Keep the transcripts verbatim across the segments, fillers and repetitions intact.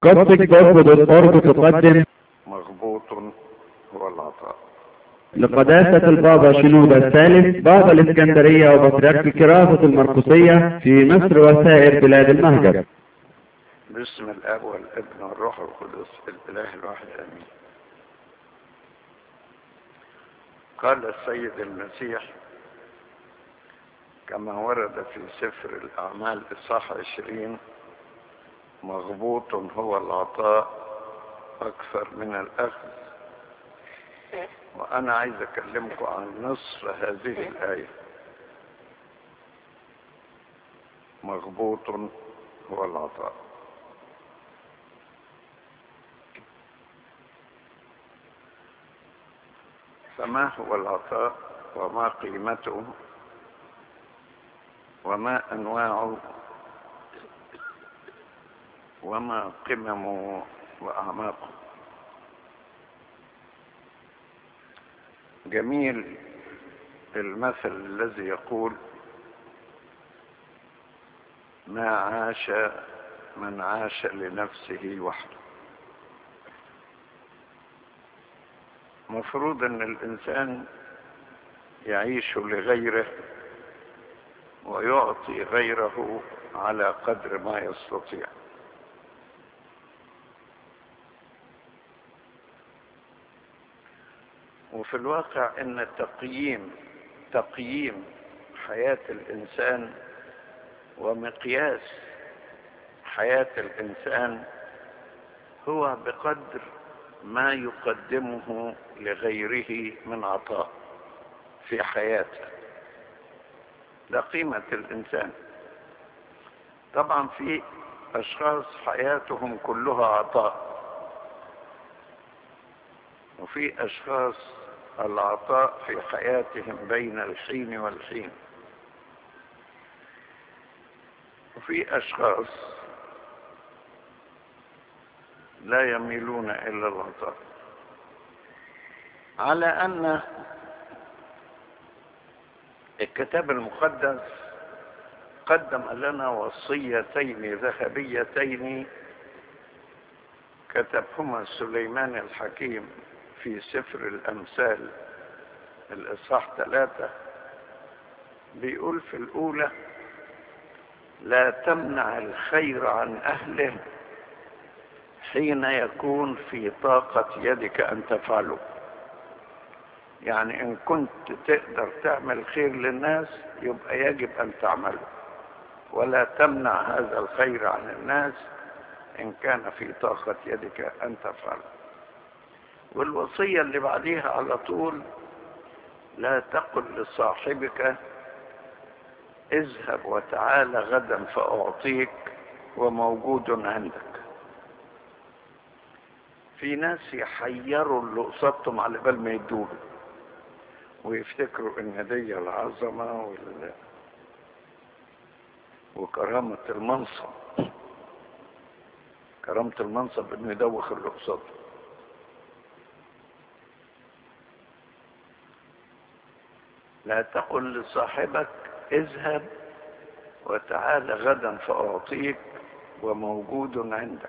كوبتك دوت أورج تقدم مغبوط هو العطاء. لقداسة البابا شنودة الثالث بابا الإسكندرية وبطريرك الكراسة المرقسية في مصر وسائر بلاد المهجر. باسم الاب والابن والروح القدس الاله الواحد امين. قال السيد المسيح كما ورد في سفر الاعمال اصحاح عشرين: مغبوط هو العطاء اكثر من الاخذ. وانا عايز اكلمكم عن نصف هذه الايه. مغبوط هو العطاء. فما هو العطاء وما قيمته وما انواعه وما قممه واعماقه؟ جميل المثل الذي يقول: ما عاش من عاش لنفسه وحده. مفروض ان الانسان يعيش لغيره ويعطي غيره على قدر ما يستطيع. وفي الواقع ان تقييم تقييم حياة الانسان ومقياس حياة الانسان هو بقدر ما يقدمه لغيره من عطاء في حياته. ده قيمة الانسان. طبعا في اشخاص حياتهم كلها عطاء، وفي اشخاص العطاء في حياتهم بين الحين والحين، وفي اشخاص لا يميلون الى العطاء. على ان الكتاب المقدس قدم لنا وصيتين ذهبيتين كتبهما سليمان الحكيم في سفر الامثال الاصحاح ثلاثة. بيقول في الاولى: لا تمنع الخير عن اهله حين يكون في طاقة يدك ان تفعله. يعني ان كنت تقدر تعمل خير للناس يبقى يجب ان تعمله، ولا تمنع هذا الخير عن الناس ان كان في طاقة يدك ان تفعله. والوصية اللي بعديها على طول: لا تقل لصاحبك اذهب وتعال غدا فأعطيك وموجود عندك. في ناس يحيروا اللي قصادهم على بال ما يدوله، ويفتكروا ان دي العظمة وال... وكرامة المنصب. كرامة المنصب انه يدوخ اللي قصاده. لا تقل لصاحبك اذهب وتعال غدا فأعطيك وموجود عندك.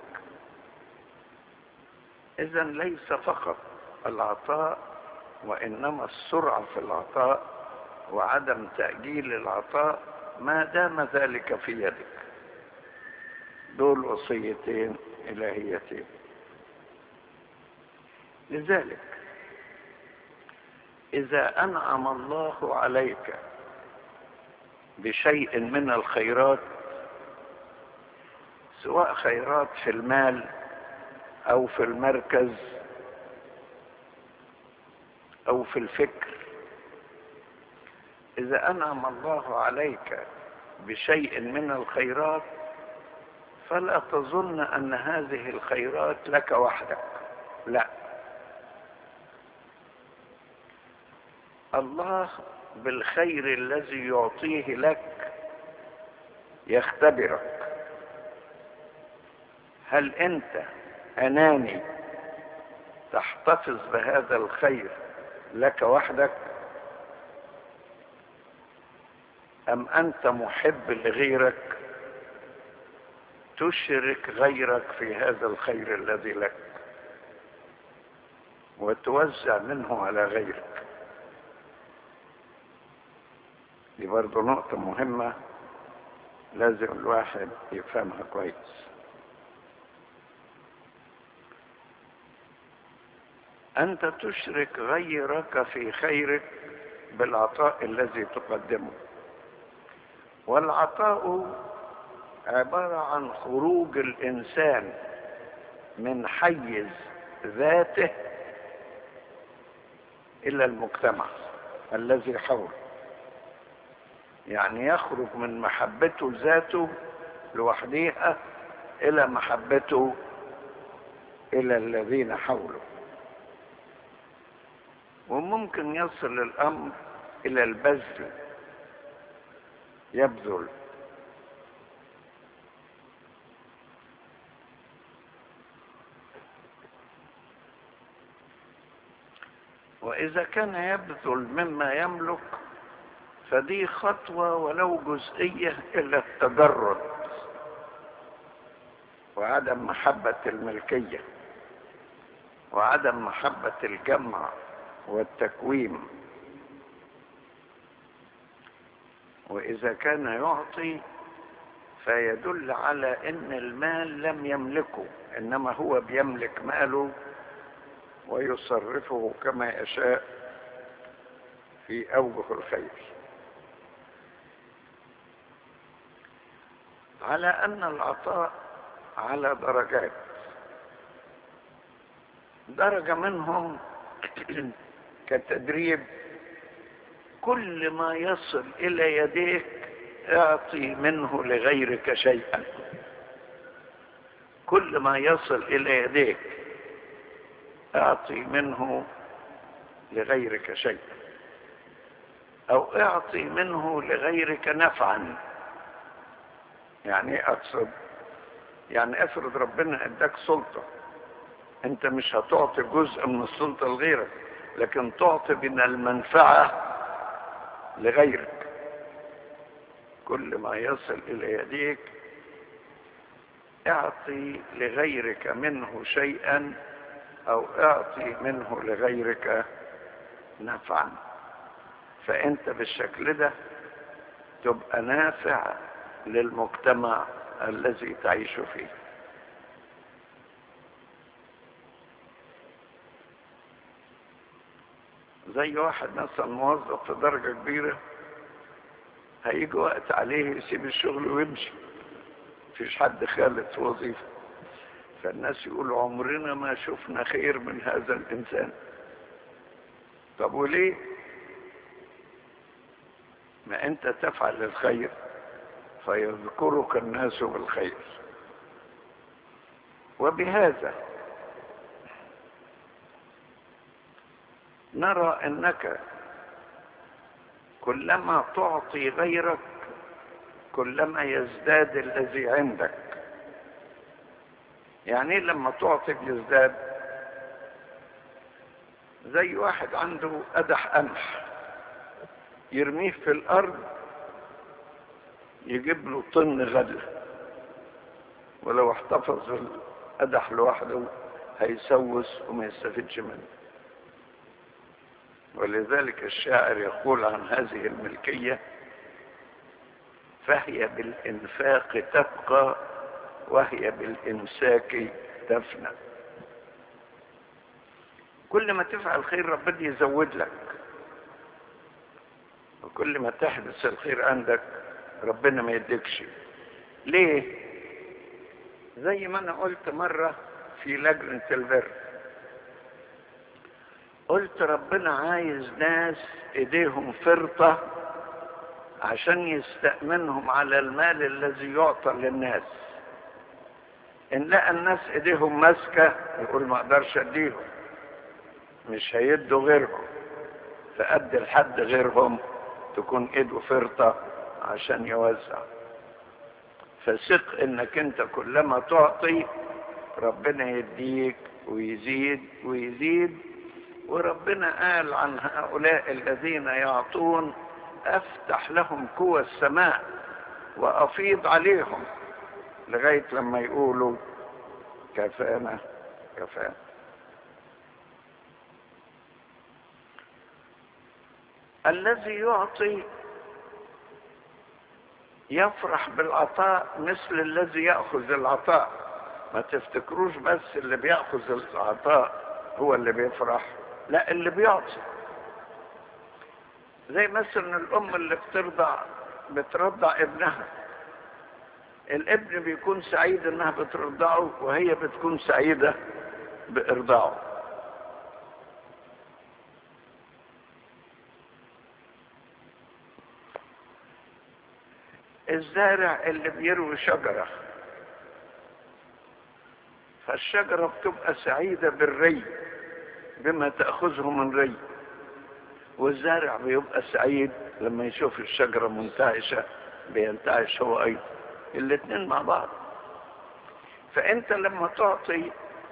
إذن ليس فقط العطاء، وإنما السرعة في العطاء وعدم تأجيل العطاء ما دام ذلك في يدك. دول وصيتين إلهيتين. لذلك إذا أنعم الله عليك بشيء من الخيرات، سواء خيرات في المال أو في المركز أو في الفكر، إذا أنعم الله عليك بشيء من الخيرات فلا تظن أن هذه الخيرات لك وحدك. لا، الله بالخير الذي يعطيه لك يختبرك. هل أنت أناني تحتفظ بهذا الخير لك وحدك، أم أنت محب لغيرك تشرك غيرك في هذا الخير الذي لك وتوزع منه على غيرك. دي برضو نقطة مهمة لازم الواحد يفهمها كويس. أنت تشرك غيرك في خيرك بالعطاء الذي تقدمه، والعطاء عبارة عن خروج الإنسان من حيز ذاته إلى المجتمع الذي حوله، يعني يخرج من محبته لذاته لوحدها إلى محبته إلى الذين حوله، وممكن يصل الأمر إلى البذل، يبذل. وإذا كان يبذل مما يملك فدي خطوة ولو جزئية إلى التجرد وعدم محبة الملكية وعدم محبة الجمع والتكويم. وإذا كان يعطي فيدل على أن المال لم يملكه، إنما هو بيملك ماله ويصرفه كما يشاء في أوجه الخير. على أن العطاء على درجات، درجة منهم كتدريب، كل ما يصل إلى يديك اعطي منه لغيرك شيئا، كل ما يصل إلى يديك اعطي منه لغيرك شيئا، أو اعطي منه لغيرك نفعا. يعني اقصد، يعني افرض ربنا اداك سلطة، انت مش هتعطي جزء من السلطة لغيرك، لكن تعطي من المنفعة لغيرك. كل ما يصل الى يديك اعطي لغيرك منه شيئا او اعطي منه لغيرك نفعا، فانت بالشكل ده تبقى نافع للمجتمع الذي تعيش فيه. زي واحد مثلا موظف في درجة كبيرة، هيجي وقت عليه يسيب الشغل ويمشي، مفيش حد خالد في وظيفة، فالناس يقولوا عمرنا ما شفنا خير من هذا الإنسان. طب وليه؟ ما أنت تفعل الخير فيذكرك الناس بالخير. وبهذا نرى أنك كلما تعطي غيرك كلما يزداد الذي عندك. يعني لما تعطي يزداد، زي واحد عنده قدح قمح يرميه في الأرض يجيب له طن غلة، ولو احتفظ القدح لوحده هيسوس وما يستفيدش منه. ولذلك الشاعر يقول عن هذه الملكية: فهي بالإنفاق تبقى وهي بالإمساك تفنى. كل ما تفعل خير ربنا يزود لك، وكل ما تحدث الخير عندك ربنا ما يديكش. ليه؟ زي ما انا قلت مرة في لجنة البر، قلت ربنا عايز ناس ايديهم فرطة عشان يستأمنهم على المال الذي يعطى للناس. ان لقى الناس ايديهم ماسكة يقول ما اقدرش اديهم، مش هيدوا غيرهم، فأدي لحد غيرهم تكون ايده فرطة عشان يوزع. فثق انك انت كلما تعطي ربنا يديك ويزيد ويزيد. وربنا قال عن هؤلاء الذين يعطون: افتح لهم قوى السماء وافيض عليهم لغاية لما يقولوا كفانا كفانا. الذي يعطي يفرح بالعطاء مثل الذي يأخذ العطاء. ما تفتكروش بس اللي بيأخذ العطاء هو اللي بيفرح، لا، اللي بيعطي. زي مثلا الأم اللي بترضع بترضع ابنها، الابن بيكون سعيد انها بترضعه وهي بتكون سعيدة بإرضاعه. الزارع اللي بيروي شجرة، فالشجرة بتبقى سعيدة بالري بما تأخذه من ري، والزارع بيبقى سعيد لما يشوف الشجرة منتعشة بينتعش هو أيضا، الاثنين مع بعض. فأنت لما تعطي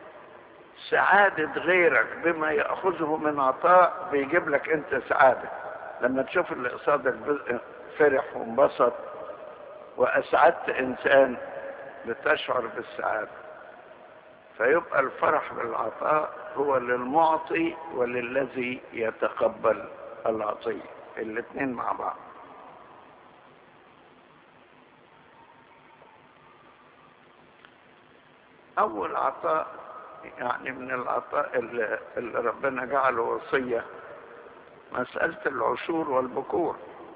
سعادة غيرك بما يأخذه من عطاء بيجيب لك أنت سعادة. لما تشوف اللي قصادك فرح وانبسط وأسعدت إنسان بتشعر بالسعادة. فيبقى الفرح بالعطاء هو للمعطي وللذي يتقبل العطية، الاثنين مع بعض. أول عطاء يعني من العطاء اللي, اللي ربنا جعله وصية مسألة العشور والبكور.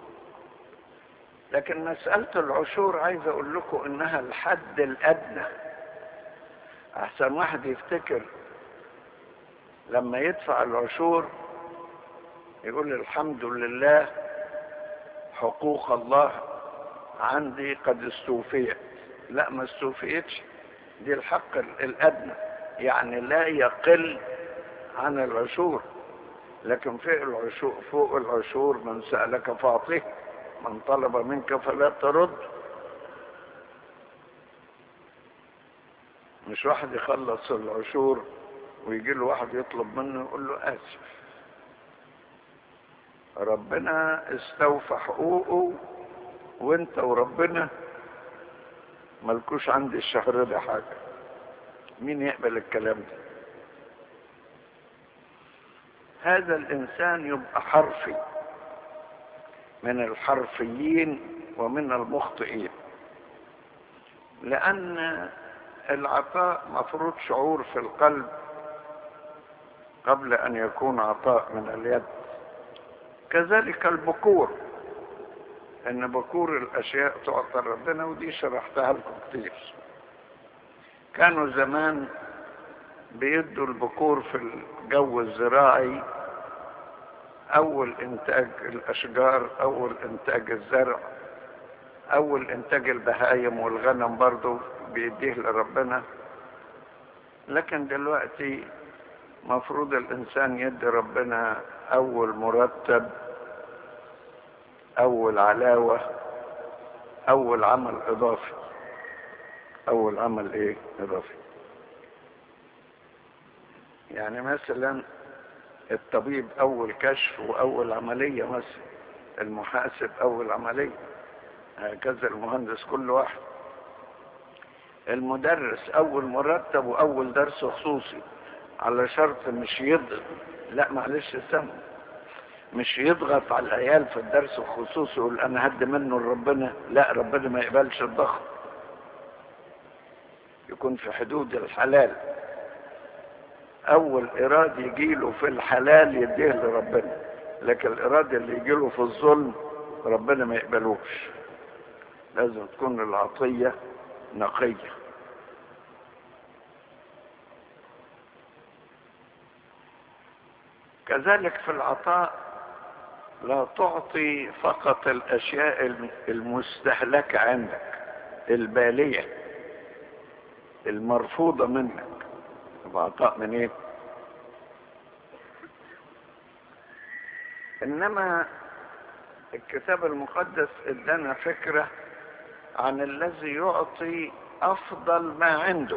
لكن مسألة العشور عايز أقول لكم إنها الحد الأدنى. أحسن واحد يفتكر لما يدفع العشور يقول الحمد لله حقوق الله عندي قد استوفيت. لا، ما استوفيتش، دي الحق الأدنى، يعني لا يقل عن العشور. لكن فوق العشور, فوق العشور من سألك فاعطيه، من طلب منك فلا ترد. مش واحد يخلص العشور ويجي له واحد يطلب منه يقول له آسف. ربنا استوفى حقوقه وانت وربنا ملكوش عندي الشهر ده حاجة. مين يقبل الكلام ده؟ هذا الإنسان يبقى حرفي، من الحرفيين ومن المخطئين، لأن العطاء مفروض شعور في القلب قبل أن يكون عطاء من اليد. كذلك البكور، ان بكور الاشياء تعطى ربنا، ودي شرحتها لكم كتير. كانوا زمان بيدوا البكور في الجو الزراعي، اول انتاج الاشجار، اول انتاج الزرع، اول انتاج البهايم والغنم برضو بيديه لربنا. لكن دلوقتي مفروض الانسان يدي ربنا اول مرتب، اول علاوة، اول عمل اضافي. اول عمل ايه اضافي؟ يعني مثلا الطبيب اول كشف واول عملية، مثلا المحاسب اول عملية، هكذا المهندس كل واحد. المدرس اول مرتب واول درس خصوصي، على شرط مش يضغط، لا معلش سمع، مش يضغط على العيال في الدرس الخصوصي يقول انا هدي منه لربنا، لا، ربنا ما يقبلش الضغط، يكون في حدود الحلال. اول اراد يجيله في الحلال يديه لربنا، لكن الاراد اللي يجيله في الظلم ربنا ما يقبلوش. لازم تكون العطية نقية. كذلك في العطاء لا تعطي فقط الاشياء المستهلكة عندك، البالية المرفوضة منك. عطاء من ايه؟ انما الكتاب المقدس ادانا فكرة عن الذي يعطي افضل ما عنده.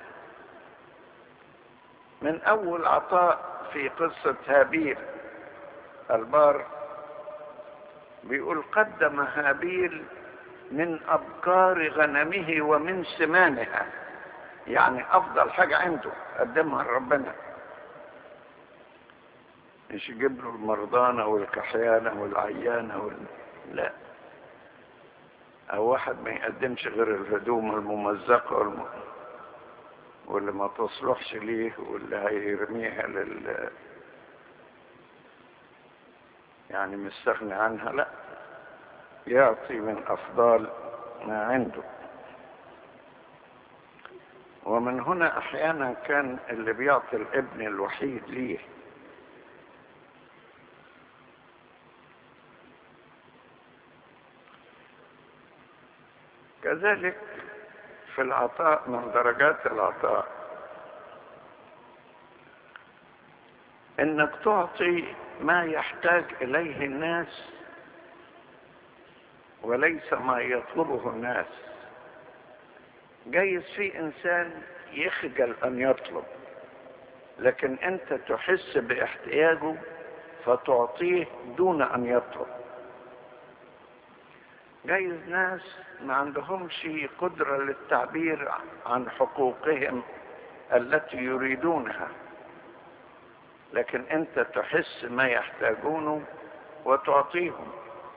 من اول عطاء في قصة هابيل البار بيقول قدم هابيل من أبكار غنمه ومن سمانها، يعني أفضل حاجة عنده قدمها لربنا، مش يجيب له المرضانة والكحيانة والعيانة وال... لا، أو واحد ما يقدمش غير الهدوم الممزقة والم... واللي ما تصلحش ليه واللي هيرميها لل يعني مستغني عنها، لا، يعطي من أفضل ما عنده. ومن هنا أحيانا كان اللي بيعطي الابن الوحيد ليه كذلك. في العطاء من درجات العطاء انك تعطي ما يحتاج اليه الناس وليس ما يطلبه الناس. جايز في انسان يخجل ان يطلب، لكن انت تحس باحتياجه فتعطيه دون ان يطلب. جايز ناس ما عندهمش قدرة للتعبير عن حقوقهم التي يريدونها، لكن انت تحس ما يحتاجونه وتعطيهم.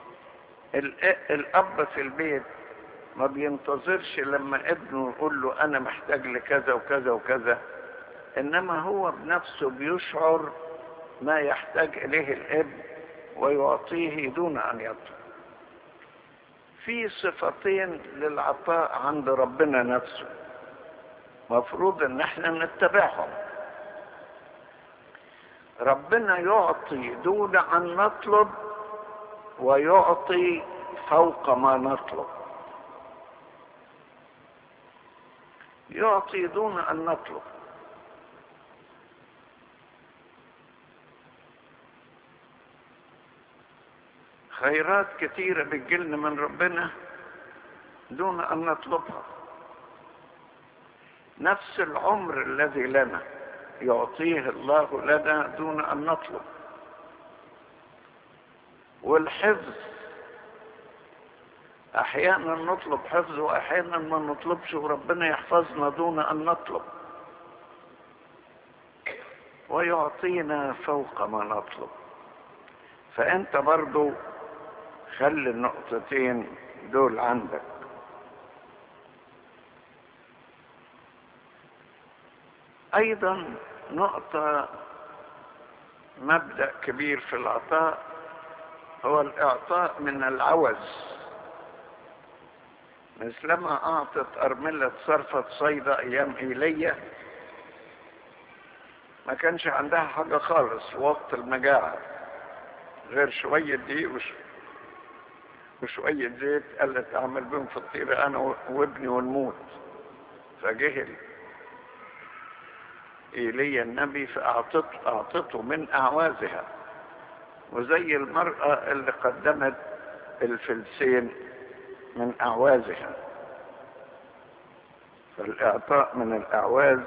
الاب في البيت ما بينتظرش لما ابنه يقول له انا محتاج لكذا وكذا وكذا، انما هو بنفسه بيشعر ما يحتاج اليه الابن ويعطيه دون ان يطلب. في صفتين للعطاء عند ربنا نفسه مفروض ان احنا نتبعهم. ربنا يعطي دون ان نطلب ويعطي فوق ما نطلب. يعطي دون ان نطلب. خيرات كتيرة بتجيلنا من ربنا دون ان نطلبها. نفس العمر الذي لنا يعطيه الله لنا دون ان نطلب. والحفظ احيانا نطلب حفظ واحيانا ما نطلبش وربنا يحفظنا دون ان نطلب، ويعطينا فوق ما نطلب. فانت برضو خلي النقطتين دول عندك. ايضا نقطة مبدأ كبير في العطاء هو الاعطاء من العوز. مثلما اعطت ارملة صرفة صيدا ايام ايليا، ما كانش عندها حاجة خالص وقت المجاعة غير شوية دقيق وش... وشوية زيت، قالت اعمل بهم فطيرة انا وابني ونموت. فجه ايليا النبي فاعطته اعطته من اعوازها، وزي المرأة اللي قدمت الفلسين من اعوازها. فالاعطاء من الاعواز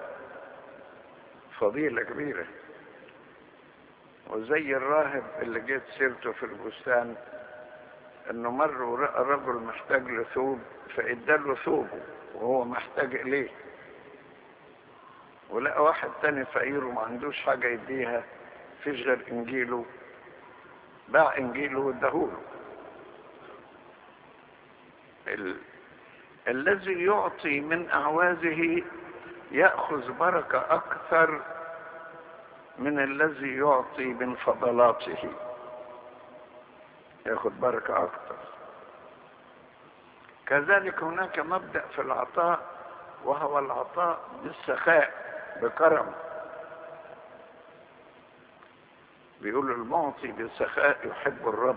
فضيلة كبيرة. وزي الراهب اللي جيت سيرته في البستان، انه مر ورأى رجل محتاج لثوب فاداله ثوبه وهو محتاج اليه، ولقى واحد تاني فقير وما عندوش حاجة يديها، فيش غير انجيله، باع انجيله واداهوله. ال... الذي يعطي من اعوازه يأخذ بركة اكثر من الذي يعطي من فضلاته، يأخذ بركة اكثر. كذلك هناك مبدأ في العطاء وهو العطاء بالسخاء بكرم. بيقولوا المعطي بالسخاء يحب الرب.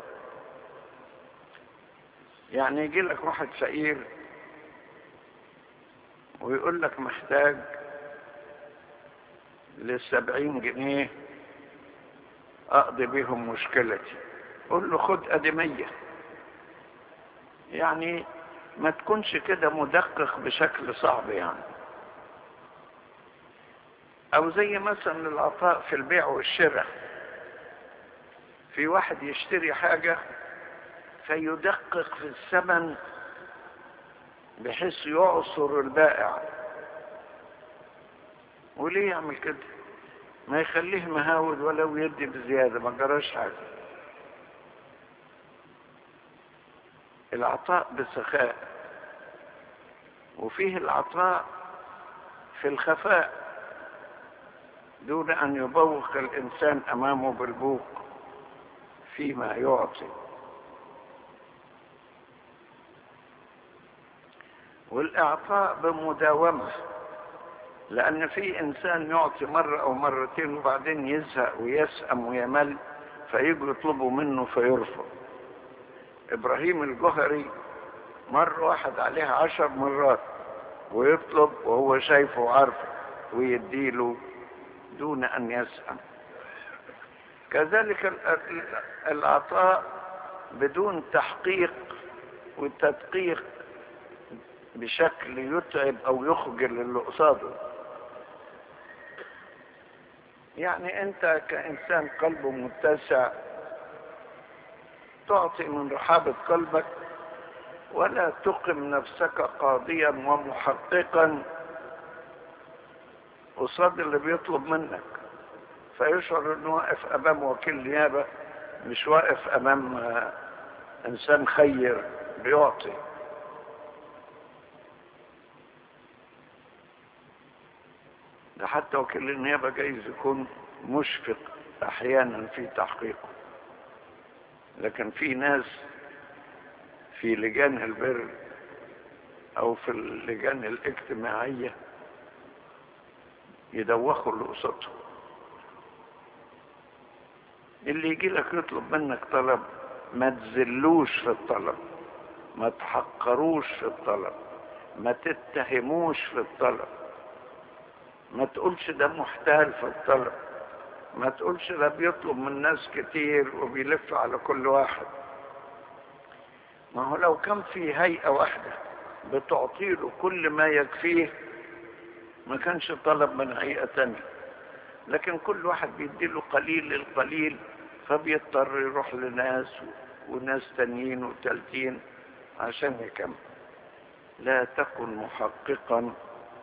يعني يجي لك واحد فقير ويقول لك محتاج للسبعين جنيه اقضي بيهم مشكلتي، قول له خد ادمية. يعني ما تكونش كده مدقق بشكل صعب يعني. او زي مثلا العطاء في البيع والشراء، في واحد يشتري حاجة فيدقق في الثمن بحيث يعصر البائع. وليه يعمل كده؟ ما يخليه مهاود ولو يدي بزيادة، ما جراش حاجة. العطاء بسخاء، وفيه العطاء في الخفاء دون أن يبوق الإنسان أمامه بالبوق فيما يعطي. والإعطاء بمداومة، لأن في إنسان يعطي مرة أو مرتين وبعدين يزهق ويسأم ويمل، فيجوا يطلبوا منه فيرفض. إبراهيم الجهري مرة واحد عليها عشر مرات ويطلب وهو شايفه وعارفه ويديله دون أن يسأم. كذلك العطاء بدون تحقيق وتدقيق بشكل يتعب أو يخجل اللي قصاده. يعني أنت كإنسان قلبه متسع تعطي من رحابة قلبك، ولا تقم نفسك قاضيا ومحققا قصاد اللي بيطلب منك، فيشعر انه واقف امام وكيل نيابه، مش واقف امام انسان خير بيعطي. ده حتى وكيل النيابه جايز يكون مشفق احيانا في تحقيقه، لكن في ناس في لجان البر او في اللجان الاجتماعيه يدوخوا اللي قصادهم. اللي يجي لك يطلب منك طلب ما تذلوش في الطلب، ما تحقروش في الطلب، ما تتهموش في الطلب، ما تقولش ده محتال في الطلب، ما تقولش ده بيطلب من ناس كتير وبيلف على كل واحد. ما هو لو كان في هيئة واحدة بتعطيله كل ما يكفيه ما كانش طلب من هيئة تانية، لكن كل واحد بيديله قليل القليل، فبيضطر يروح لناس وناس تانيين وتالتين عشان يكمل. لا تكن محققا.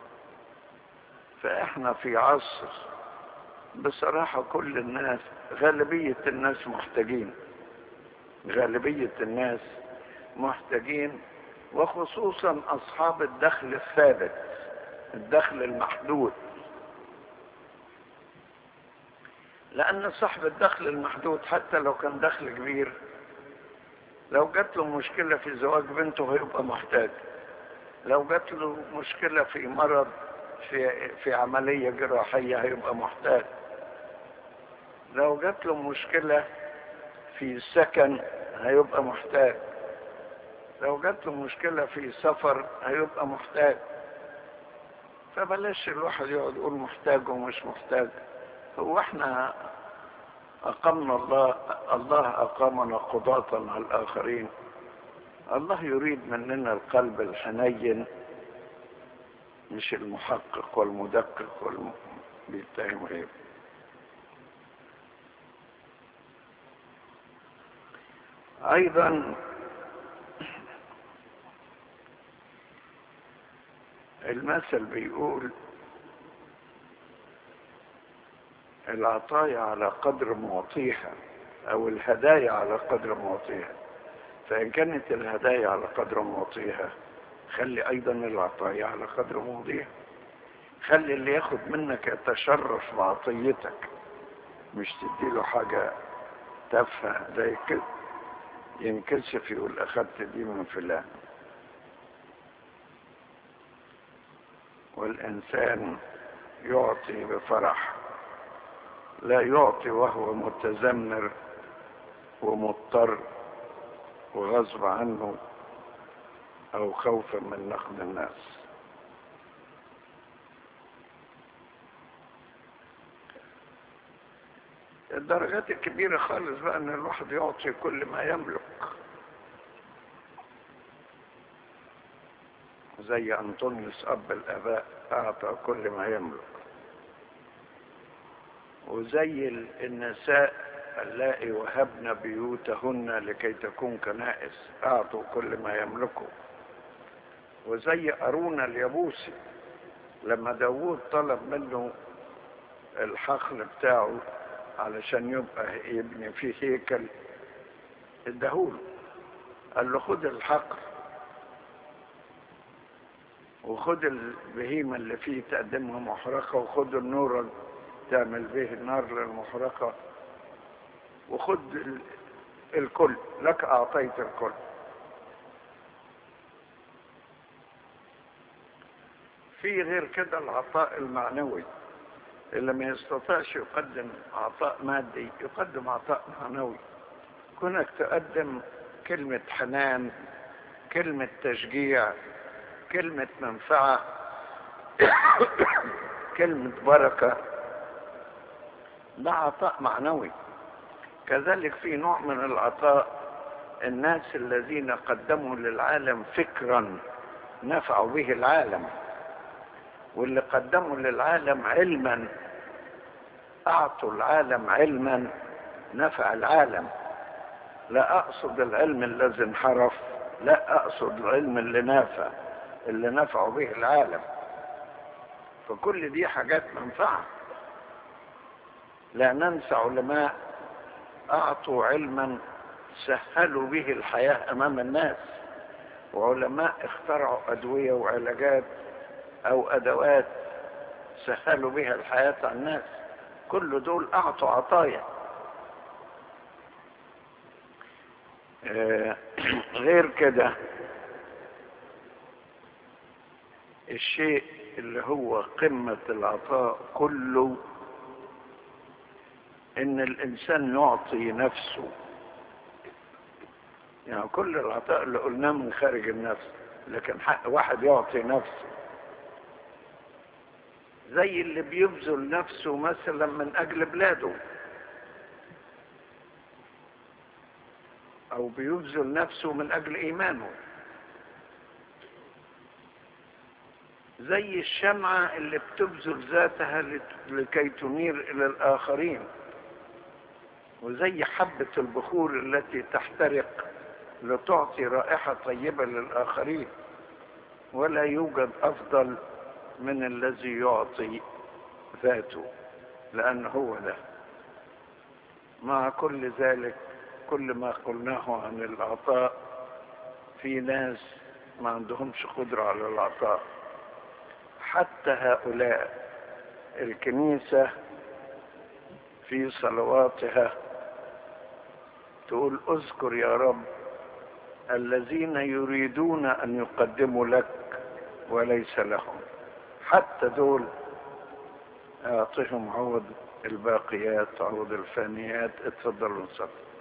فاحنا في عصر بصراحة كل الناس، غالبية الناس محتاجين، غالبية الناس محتاجين، وخصوصا أصحاب الدخل الثابت، الدخل المحدود. لأن صاحب الدخل المحدود حتى لو كان دخل كبير، لو جات له مشكلة في زواج بنته هيبقى محتاج، لو جات له مشكلة في مرض في في عملية جراحية هيبقى محتاج، لو جات له مشكلة في سكن هيبقى محتاج، لو جات له مشكلة في سفر هيبقى محتاج. فبلاش الواحد يقعد يقول محتاج ومش محتاج. هو احنا أقمنا الله الله أقامنا قضاة على الآخرين. الله يريد مننا القلب الحنين، مش المحقق والمدقق والبيتهم غيره. أيضا المثل بيقول العطايا على قدر معطيها، او الهدايا على قدر معطيها. فان كانت الهدايا على قدر معطيها، خلي ايضا العطايا على قدر معطيها. خلي اللي ياخد منك يتشرف بعطيتك، مش تديله حاجة تافهة زي كده ينكشف يقول اخدت دي من فلان. والانسان يعطي بفرح، لا يعطي وهو متذمر ومضطر وغصب عنه او خوفا من نقد الناس. الدرجات الكبيرة خالص بقى ان الواحد يعطي كل ما يملك، زي أنطونيوس أب الآباء أعطى كل ما يملك، وزي النساء اللائي وهبن بيوتهن لكي تكون كنائس أعطوا كل ما يملكوا، وزي أرونا اليبوسي لما داوود طلب منه الحقل بتاعه علشان يبقى يبني فيه هيكل، اداهوله، قال له خد الحقل وخد البهيمة اللي فيه تقدمها محرقة، وخد النور تعمل به النار للمحرقة، وخد الكل، لك أعطيت الكل. في غير كده العطاء المعنوي، اللي ما يستطيعش يقدم عطاء مادي يقدم عطاء معنوي. كونك تقدم كلمة حنان، كلمة تشجيع، كلمة منفعة، كلمة بركة، ده عطاء معنوي. كذلك في نوع من العطاء الناس الذين قدموا للعالم فكرا نفعوا به العالم، واللي قدموا للعالم علما أعطوا العالم علما نفع العالم. لا أقصد العلم الذي انحرف، لا أقصد العلم اللي نافع، اللي نفعوا به العالم. فكل دي حاجات منفعة. لا ننسى علماء أعطوا علما سهلوا به الحياة أمام الناس، وعلماء اخترعوا أدوية وعلاجات أو أدوات سهلوا بها الحياة على الناس. كل دول أعطوا عطايا. آه غير كده الشيء اللي هو قمة العطاء كله إن الإنسان يعطي نفسه. يعني كل العطاء اللي قلناه من خارج النفس، لكن حق واحد يعطي نفسه، زي اللي بيبذل نفسه مثلا من أجل بلاده، أو بيبذل نفسه من أجل إيمانه، زي الشمعة اللي بتبذل ذاتها لكي تنير إلى الآخرين، وزي حبة البخور التي تحترق لتعطي رائحة طيبة للآخرين. ولا يوجد أفضل من الذي يعطي ذاته، لأن هو ده. مع كل ذلك، كل ما قلناه عن العطاء، في ناس ما عندهمش قدرة على العطاء. حتى هؤلاء الكنيسة في صلواتها تقول اذكر يا رب الذين يريدون أن يقدموا لك وليس لهم، حتى دول أعطيهم عوض الباقيات، عوض الفانيات. اتفضلوا نصلي.